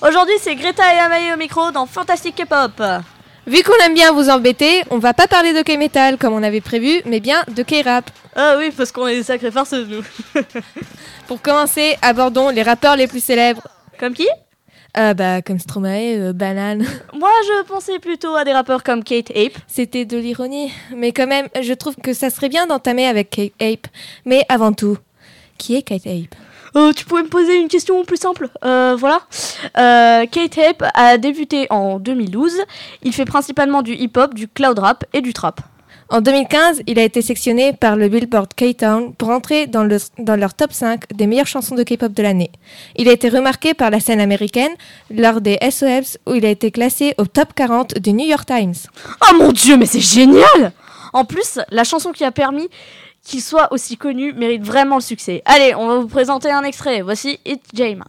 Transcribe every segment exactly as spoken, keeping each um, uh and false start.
Aujourd'hui, c'est Greta et Amae au micro dans Fantastic K-pop. Vu qu'on aime bien vous embêter, on va pas parler de K-metal comme on avait prévu, mais bien de K-rap. Ah oui, parce qu'on est des sacrés farceuses, nous. Pour commencer, abordons les rappeurs les plus célèbres. Comme qui ? Euh, bah, comme Stromae, euh, Banane. Moi, je pensais plutôt à des rappeurs comme Kate Ape. C'était de l'ironie, mais quand même, je trouve que ça serait bien d'entamer avec Kate Ape. Mais avant tout, qui est Kate Ape ? Euh, tu pouvais me poser une question plus simple. Euh, voilà. Euh, Kate Ape a débuté en deux mille douze. Il fait principalement du hip-hop, du cloud rap et du trap. En deux mille quinze, il a été sélectionné par le Billboard K-Town pour entrer dans, le, dans leur top cinq des meilleures chansons de K-pop de l'année. Il a été remarqué par la scène américaine lors des S O Ls où il a été classé au top quarante du New York Times. Oh mon Dieu, mais c'est génial! En plus, la chanson qui a permis qu'il soit aussi connu mérite vraiment le succès. Allez, on va vous présenter un extrait. Voici It's Jame.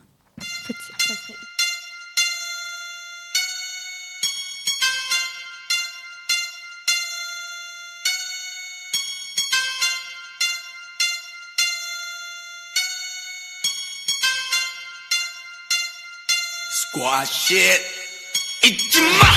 Squash it, it's my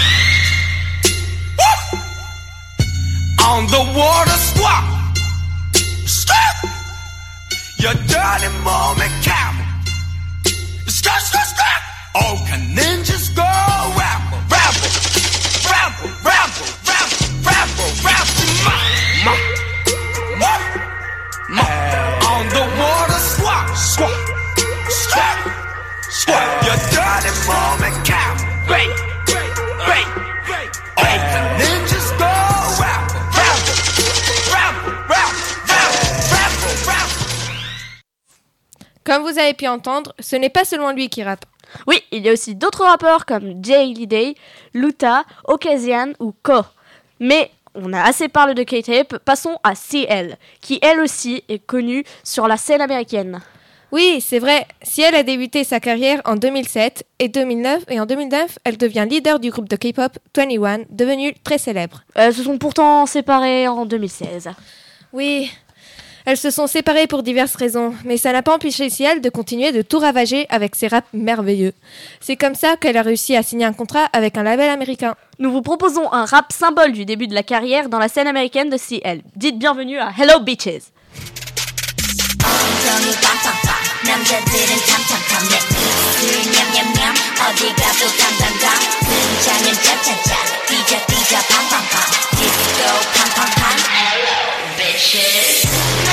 Woo! On the water squat. Stop! Your dirty moment camel. Stop, stop, stop! Oh, can ninjas go rabble, rabble, rabble, rabble, rabble, rabble, rabble, ma, ma, ma, ma. On the water squat, squat, squat. Your dirty moment count. Wait, wait, wait. Oh, the ninjas go rabble, rabble, rabble, rabble, rabble, rabble. Comme vous avez pu entendre, ce n'est pas seulement lui qui rappe. Oui, il y a aussi d'autres rappeurs comme Jay Hallyday, Luta, Occasion ou Ko. Mais on a assez parlé de Kate Ape, passons à C L, qui elle aussi est connue sur la scène américaine. Oui, c'est vrai. Si elle a débuté sa carrière en deux mille sept et deux mille neuf, et en deux mille neuf, elle devient leader du groupe de K-pop vingt et un, devenu très célèbre. Elles se sont pourtant séparées en deux mille seize. Oui, elles se sont séparées pour diverses raisons, mais ça n'a pas empêché Ciel de continuer de tout ravager avec ses raps merveilleux. C'est comme ça qu'elle a réussi à signer un contrat avec un label américain. Nous vous proposons un rap symbole du début de la carrière dans la scène américaine de C L. Dites bienvenue à Hello Bitches. 엉덩이 빵빵빵 남자들은 탐탐탐 내 입술 냠냠냠 어디 가도 당당당 등장은 짜짜짜 뛰자 뛰자 팡팡팡 디스코 팡팡팡 bitches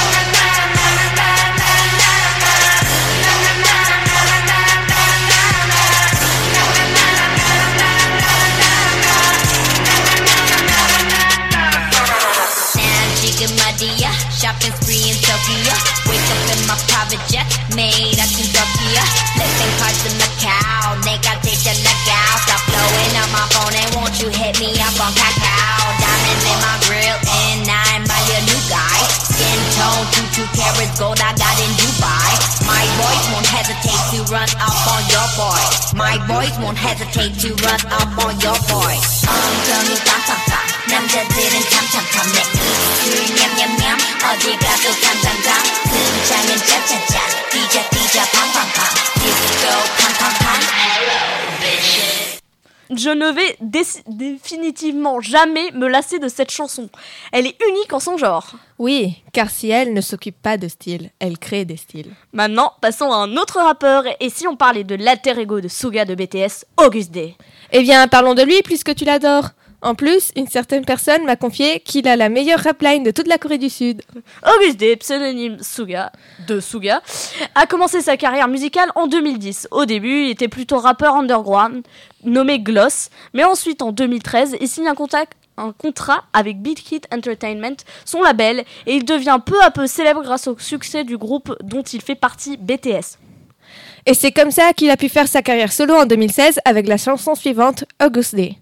난 지금 어디야 shopping spree in Tokyo Wake up in my private jet, made out in Tokyo. Lifting cards in Macau, 내가 대전 나가ও. Stop blowing up my phone and won't you hit me up on Kakao. Diamonds in my grill and I'm by a new guy. Skin tone, two, two carats gold I got in Dubai. My boys won't hesitate to run up on your boy. My boys won't hesitate to run up on your boy. 엉덩이 빵빵빵, 남자들은 탐탐탐 내 입술 냠냠냠 어디 가도 당당당 등장은 짜짜짜 뛰자 뛰자 팡팡팡 디스코 팡팡팡 bitches. Je ne vais dé- définitivement jamais me lasser de cette chanson. Elle est unique en son genre. Oui, car si elle ne s'occupe pas de style, elle crée des styles. Maintenant, passons à un autre rappeur. Et si on parlait de l'alter ego de Suga de B T S, August D. Eh bien, parlons de lui puisque tu l'adores. En plus, une certaine personne m'a confié qu'il a la meilleure rapline de toute la Corée du Sud. August D, pseudonyme Suga, de Suga, a commencé sa carrière musicale en deux mille dix. Au début, il était plutôt rappeur underground, nommé Gloss, mais ensuite, en deux mille treize, il signe un, contact, un contrat avec Big Hit Entertainment, son label, et il devient peu à peu célèbre grâce au succès du groupe dont il fait partie, B T S. Et c'est comme ça qu'il a pu faire sa carrière solo en deux mille seize avec la chanson suivante, August D.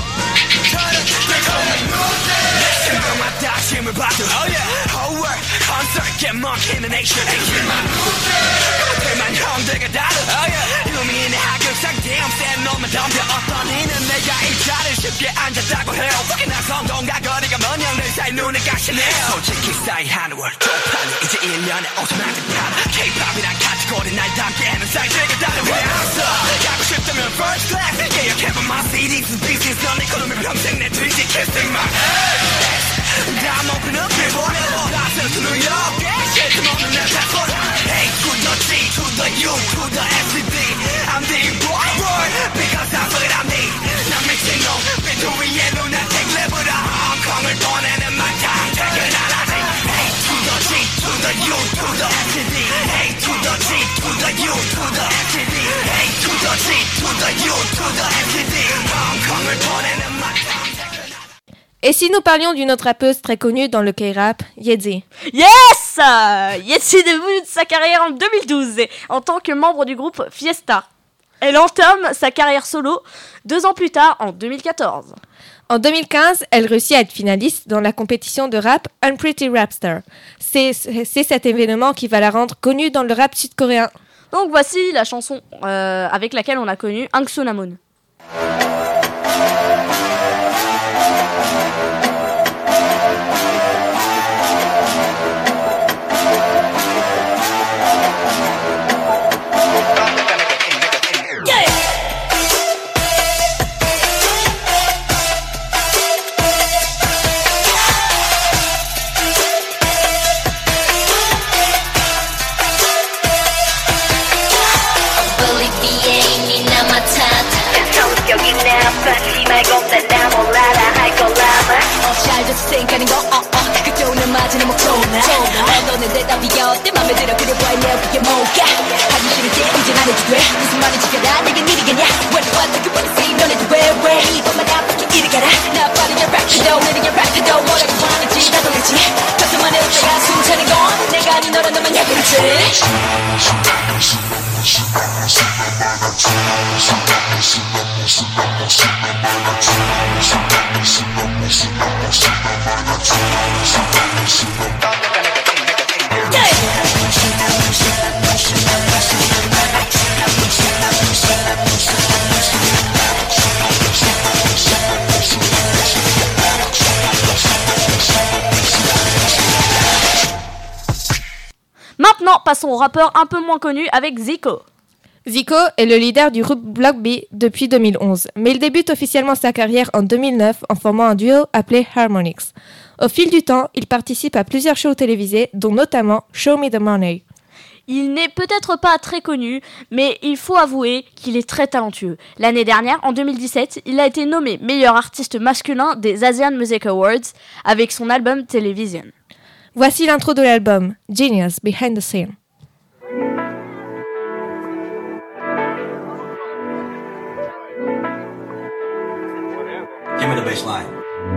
힘을 받아 oh yeah. whole world 번쩍게 먹히는 액션 그것들만 형들과 다르 유민의 하극상 damn 센 놈은 덤벼 어떤 이는 내가 이 자리를 쉽게 앉았다고 해요 확인한 성공과 거리가 먼 형들 사이 눈을 가시네요 솔직히 사이 하늘월 쪽팔려 이제 일 년에 오토마틱 파워 K-팝이란 카테고리 날 담기에는 사이즈가 다른 왜 안써 가고 싶다면 first class 예약해봐 my 씨디's business 넌 이코노미 평생 내 뒤지 kissing my ass I'm open up billboard 나서는 to New York shit 좀 없는 내 탓보다 Hey to the G to the U to the S C D I'm the boy boy because I'm what I need 난 미친놈 빈투위에 lunatic level 홍콩을 보내는 my time 퇴근하라지 Hey to the G to the U to the S C D Hey to the G to the U to the S C D Hey to the G to the U to the S C D 홍콩을 보내는 my time Et si nous parlions d'une autre rappeuse très connue dans le K-rap, Yeji? Yes Yeji débute sa carrière en deux mille douze en tant que membre du groupe Fiesta. Elle entame sa carrière solo deux ans plus tard, en deux mille quatorze. En deux mille quinze, elle réussit à être finaliste dans la compétition de rap Unpretty Rapstar. C'est, c'est cet événement qui va la rendre connue dans le rap sud-coréen. Donc voici la chanson euh, avec laquelle on a connu Angsonamun. 생각하는 거 어, 어. 그때오는 맞이는 목조나 너는 대답이야 어때 맘에 들어 그래 보여 내 어깨에 뭐가 하기 싫을 때 이제 안 해도 돼 무슨 말인지 알아 내게 일이겠냐 What what like you wanna say 너네도 왜왜 이것만 아프게 이리 가라 나 빠르게 랩해도 느리게 랩해도 뭐라고 하는지 다 돌리지 가슴만 해도 때가 숨차는 건 내가 아닌 너란 너만 약했지 Maintenant, passons au rappeur un peu moins connu avec Zico. Zico est le leader du groupe Block B depuis deux mille onze, mais il débute officiellement sa carrière en deux mille neuf en formant un duo appelé Harmonix. Au fil du temps, il participe à plusieurs shows télévisés, dont notamment Show Me the Money. Il n'est peut-être pas très connu, mais il faut avouer qu'il est très talentueux. L'année dernière, en deux mille dix-sept, il a été nommé meilleur artiste masculin des Asian Music Awards avec son album Television. Voici l'intro de l'album, Genius Behind the Scene. Give me the bass line.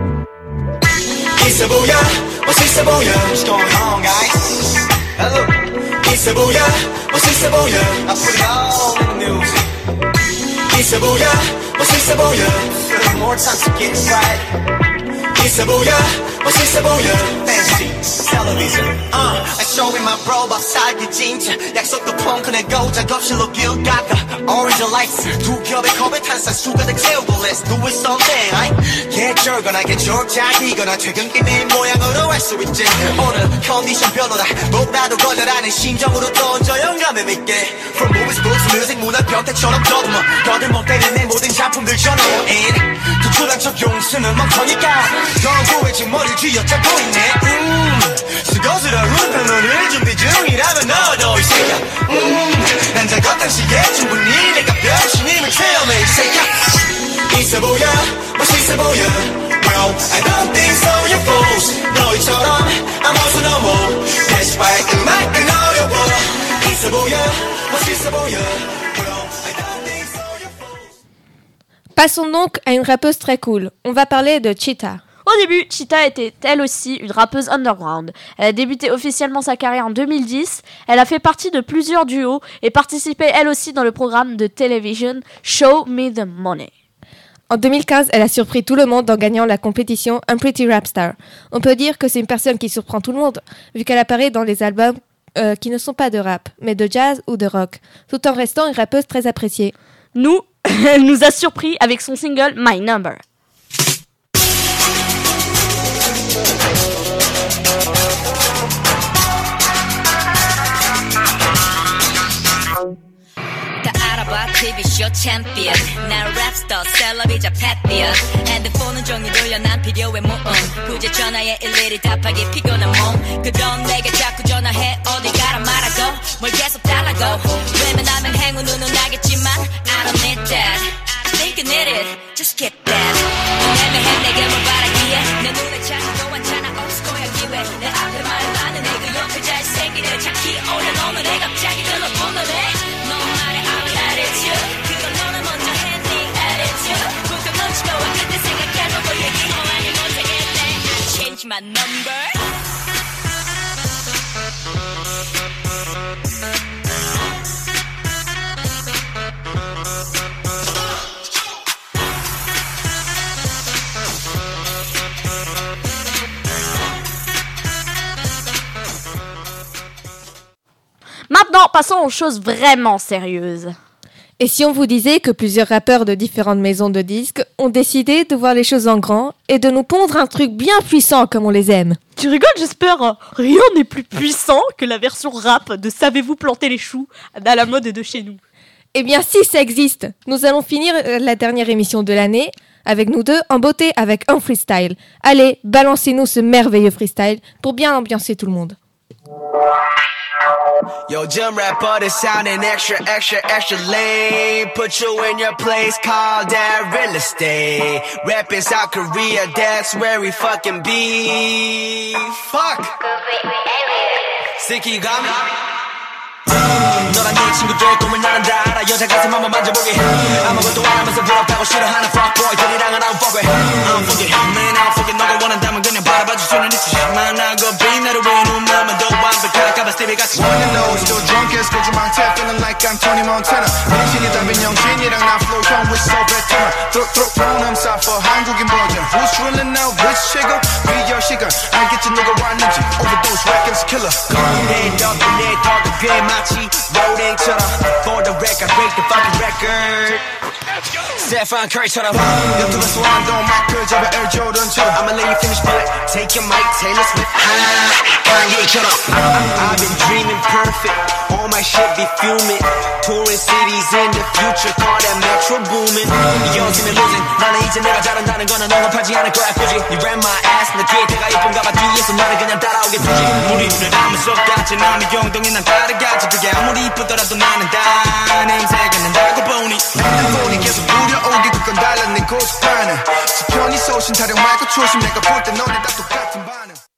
있어 보여, 멋있어 보여. What's going on, guys? Hello. 있어 보여, 멋있어 보여. I put it all in the music. 있어 보여, 멋있어 보여. Three more times to get it right. 있어 보여, 멋있어 보여. Fancy television. Uh, I show in my bro 밥 사기 진짜. 약속도 펑크 내고 작업실로 길 깎아. Orange lights 두 겹의 컵에 탄산수가 다 채우고 Let's do it someday. Get jer거나 get jerk 자기거나 퇴근길 내 모양으로 할 수 있지. 오늘 컨디션 별로다. 뭐라도 거절하는 심정으로 던져 영감을 믿게. From movies, books, music, 문화 변태처럼 더듬어. 더듬어 때린 내 모든 작품들 전원 in. 두출한 척 용수는 멈춰니까. 더 구해진 머리를 쥐어짜고 있네. 음, 수고스러운 변호를 준비 중이라면 너도 이 새끼야. 음, 난 작업 당시에 충분히 내가 변신임을 체험해 이 새끼야. 있어 보여, 멋있어 보여. Bro, I don't think so, you're fools. 너희처럼 I'm also no more. Despite 음악은 어려워. 있어 보여, 멋있어 보여. Bro, I don't think so, you're fools. Passons donc à une rappeuse très cool. On va parler de Cheetah. Au début, Cheetah était elle aussi une rappeuse underground. Elle a débuté officiellement sa carrière en deux mille dix. Elle a fait partie de plusieurs duos et participait elle aussi dans le programme de télévision Show Me the Money. En deux mille quinze, elle a surpris tout le monde en gagnant la compétition Un Pretty Rap Star. On peut dire que c'est une personne qui surprend tout le monde, vu qu'elle apparaît dans les albums euh, qui ne sont pas de rap, mais de jazz ou de rock, tout en restant une rappeuse très appréciée. Nous, elle nous a surpris avec son single My Number. 티비쇼 챔피언 난 랩스터 셀럽이자 팻비어 핸드폰은 종일 돌려 난 필요해 모험 굳이 전화에 일일이 답하기 피곤한 몸 그럼 내게 자꾸 전화해 어디 가라 말하고 뭘 계속 달라고 외면하면 행운은 나겠지만 I don't need that I think you need it just get that 애매해 내게 뭘 바라기에 내 눈에 자기도 않잖아 없을 거야 기회 내 앞에 말을 하는 애 그 옆에 잘생긴 애 찾기 올려놓는 애 갑자기 들러보는 애 너 말해 I'm an attitude 그걸 너는 먼저 했니 attitude 부터 놓치고 와 그때 생각해보고 얘기 아니 못하겠네 I change my number Maintenant, passons aux choses vraiment sérieuses. Et si on vous disait que plusieurs rappeurs de différentes maisons de disques ont décidé de voir les choses en grand et de nous pondre un truc bien puissant comme on les aime? Tu rigoles, j'espère. Rien n'est plus puissant que la version rap de Savez-vous planter les choux à la mode de chez nous. Eh bien, si ça existe, nous allons finir la dernière émission de l'année avec nous deux en beauté avec un freestyle. Allez, balancez-nous ce merveilleux freestyle pour bien ambiancer tout le monde. Yo, gym rapper is sounding extra, extra, extra lame. Put you in your place, call that real estate. Rap in South Korea, that's where we fucking be. Fuck! Sicky got me. 너랑 네 친구들 꿈을 나는 다 알아 여자 가슴 한번 만져보게 아무것도 안 하면서 부럽다고 싫어하는 fuckboy들이랑은 I don't fuck with I don't fuck it, man I don't fuck it 너가 원한다면 그냥 바라봐줄 수는 있지 만나고 비 나를 왜 눈물만 더 완벽할까봐 스티비 같이 Wanna know, still drunk as good 망태 feeling like I'm Tony Montana 민신이 답인 영신이랑 나 flow 형 with so veteran Throw, throw, throw them south for 한국인 버전 Who's drilling now, which chicken? 비교 시간 알겠지 누가 왔는지 Overdose, records, killer Head up and 내 더 그게 마치 로딩처럼 For the record, break the fucking record Stephen Curry처럼 유튜브 소환도 마이클 잡아 Air Jordan처럼 I'ma let you finish but take your mic, Taylor Swift Kanye처럼 I've been dreaming perfect All my shit be fuming Touring cities in the future Call that metro booming 이 연습은 losing 나는 이제 내가 잘한다는 거는 언급하지 않을 거야 굳이 You ran my ass 내 뒤에 대가 예쁜가 봐 뒤에서 나를 그냥 따라오게 두지 우리 둘을 하면 속같이 남의 영동이 난 따라가지 그게 아무리 이쁘더라도 나는 다 냄새가 난다고 보니 핸드폰이 계속 불려오게 그건 달라 내 고집하는 지편이 쏘신 타령 말고 초심 내가 볼 때 너네 다 똑같은 반응